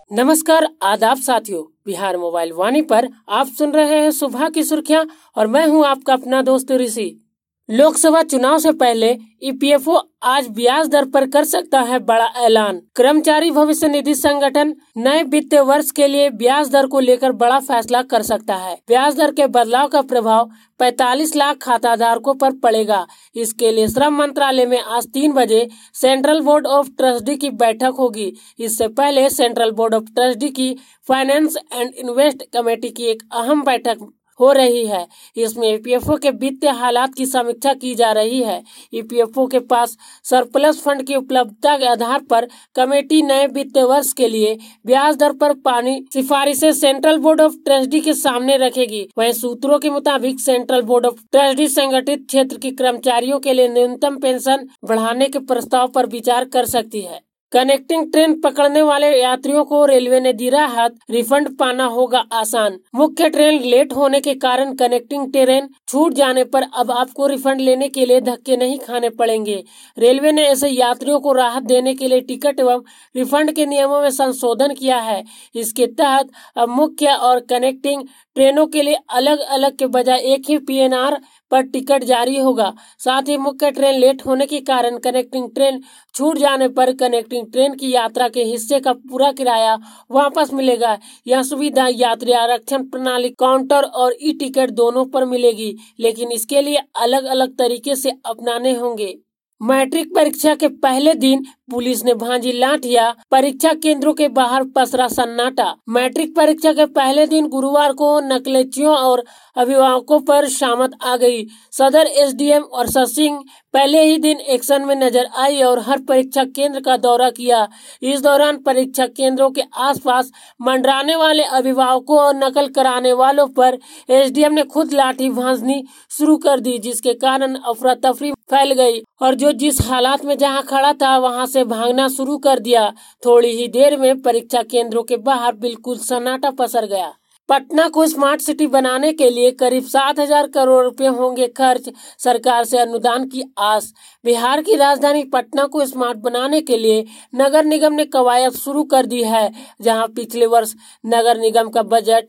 नमस्कार, आदाब साथियों। बिहार मोबाइल वाणी पर आप सुन रहे हैं सुबह की सुर्खियां और मैं हूं आपका अपना दोस्त ऋषि। लोकसभा चुनाव से पहले ईपीएफओ आज ब्याज दर पर कर सकता है बड़ा ऐलान। कर्मचारी भविष्य निधि संगठन नए वित्तीय वर्ष के लिए ब्याज दर को लेकर बड़ा फैसला कर सकता है। ब्याज दर के बदलाव का प्रभाव 45 लाख खाता धारकों पर पड़ेगा। इसके लिए श्रम मंत्रालय में आज 3 बजे सेंट्रल बोर्ड ऑफ ट्रस्टी की बैठक होगी। इससे पहले सेंट्रल बोर्ड ऑफ ट्रस्टी की फाइनेंस एंड इन्वेस्ट कमेटी की एक अहम बैठक हो रही है। इसमें ईपीएफओ के वित्तीय हालात की समीक्षा की जा रही है। ईपीएफओ के पास सरप्लस फंड की उपलब्धता के आधार पर कमेटी नए वित्तीय वर्ष के लिए ब्याज दर पर पानी सिफारिशें सेंट्रल बोर्ड ऑफ ट्रस्टी के सामने रखेगी। वहीं सूत्रों के मुताबिक सेंट्रल बोर्ड ऑफ ट्रस्टी संगठित क्षेत्र के कर्मचारियों के लिए न्यूनतम पेंशन बढ़ाने के प्रस्ताव पर विचार कर सकती है। कनेक्टिंग ट्रेन पकड़ने वाले यात्रियों को रेलवे ने दी राहत, रिफंड पाना होगा आसान। मुख्य ट्रेन लेट होने के कारण कनेक्टिंग ट्रेन छूट जाने पर अब आपको रिफंड लेने के लिए धक्के नहीं खाने पड़ेंगे। रेलवे ने ऐसे यात्रियों को राहत देने के लिए टिकट एवं रिफंड के नियमों में संशोधन किया है। इसके तहत अब मुख्य और कनेक्टिंग ट्रेनों के लिए अलग अलग के बजाय एक ही पीएनआर पर टिकट जारी होगा। साथ ही मुख्य ट्रेन लेट होने के कारण कनेक्टिंग ट्रेन छूट जाने पर कनेक्टिंग ट्रेन की यात्रा के हिस्से का पूरा किराया वापस मिलेगा। यह सुविधा यात्री आरक्षण प्रणाली काउंटर और ई टिकट दोनों पर मिलेगी, लेकिन इसके लिए अलग अलग तरीके से अपनाने होंगे। मैट्रिक परीक्षा के पहले दिन पुलिस ने भांजी लाठियां, परीक्षा केंद्रों के बाहर पसरा सन्नाटा। मैट्रिक परीक्षा के पहले दिन गुरुवार को नकलचियों और अभिभावकों पर शामत आ गई। सदर एसडीएम वर्षा सिंह पहले ही दिन एक्शन में नजर आई और हर परीक्षा केंद्र का दौरा किया। इस दौरान परीक्षा केंद्रों के आसपास मंडराने वाले अभिभावकों और नकल कराने वालों पर एसडीएम ने खुद लाठी भांजनी शुरू कर दी, जिसके कारण अफरा तफरी फैल गई और जो जिस हालात में जहां खड़ा था वहां से भागना शुरू कर दिया। थोड़ी ही देर में परीक्षा केंद्रों के बाहर बिल्कुल सन्नाटा पसर गया। पटना को स्मार्ट सिटी बनाने के लिए करीब 7,000 करोड़ रुपए होंगे खर्च, सरकार से अनुदान की आस। बिहार की राजधानी पटना को स्मार्ट बनाने के लिए नगर निगम ने कवायद शुरू कर दी है। जहां पिछले वर्ष नगर निगम का बजट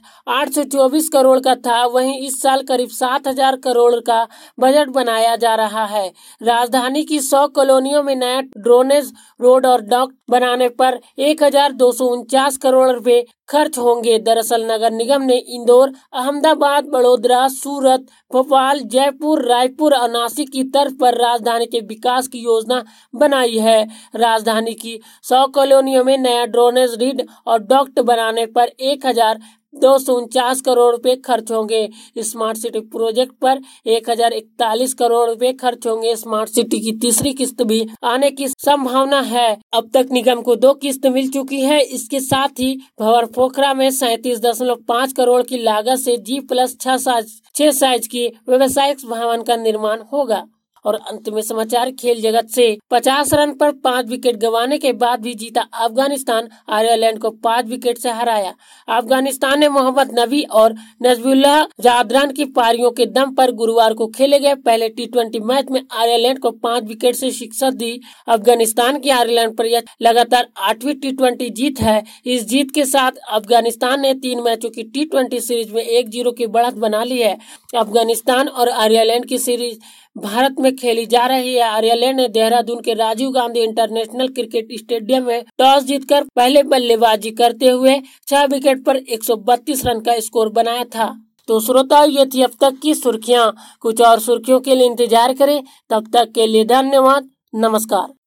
824 करोड़ का था, वहीं इस साल करीब 7,000 करोड़ का बजट बनाया जा रहा है। राजधानी की 100 कॉलोनियों में नया ड्रेनेज, रोड और डॉक बनाने पर 1,249 करोड़ रुपए खर्च होंगे। दरअसल नगर निगम ने इंदौर, अहमदाबाद, बड़ोदरा, सूरत, भोपाल, जयपुर, रायपुर और नासिक की तर्ज पर राजधानी के विकास की योजना बनाई है। राजधानी की 100 कॉलोनियों में नया ड्रेनेज, रिड और डॉक्ट बनाने पर 1,249 करोड़ रुपए खर्च होंगे। स्मार्ट सिटी प्रोजेक्ट पर 1,041 करोड़ रुपए खर्च होंगे। स्मार्ट सिटी की तीसरी किस्त भी आने की संभावना है। अब तक निगम को 2 किस्त मिल चुकी है। इसके साथ ही भंवर पोखरा में 37.5 करोड़ की लागत से G+6 साइज की व्यावसायिक भवन का निर्माण होगा। और अंत में समाचार खेल जगत से। 50 रन पर 5 विकेट गंवाने के बाद भी जीता अफगानिस्तान, आयरलैंड को 5 विकेट से हराया। अफगानिस्तान ने मोहम्मद नबी और नजमुल्लाह जादरान की पारियों के दम पर गुरुवार को खेले गए पहले टी20 मैच में आयरलैंड को 5 विकेट से शिकस्त दी। अफगानिस्तान की आयरलैंड पर यह लगातार 8वीं टी20 जीत है। इस जीत के साथ अफगानिस्तान ने 3 मैचों की टी20 सीरीज में 1-0 की बढ़त बना ली है। अफगानिस्तान और आयरलैंड की सीरीज भारत में खेली जा रही है। आयरलैंड ने देहरादून के Rajiv Gandhi international cricket stadium में टॉस जीतकर पहले बल्लेबाजी करते हुए 6 विकेट पर 132 रन का स्कोर बनाया था। तो श्रोताओं, ये थी अब तक की सुर्खियां। कुछ और सुर्खियों के लिए इंतजार करें। तब तक के लिए धन्यवाद। नमस्कार।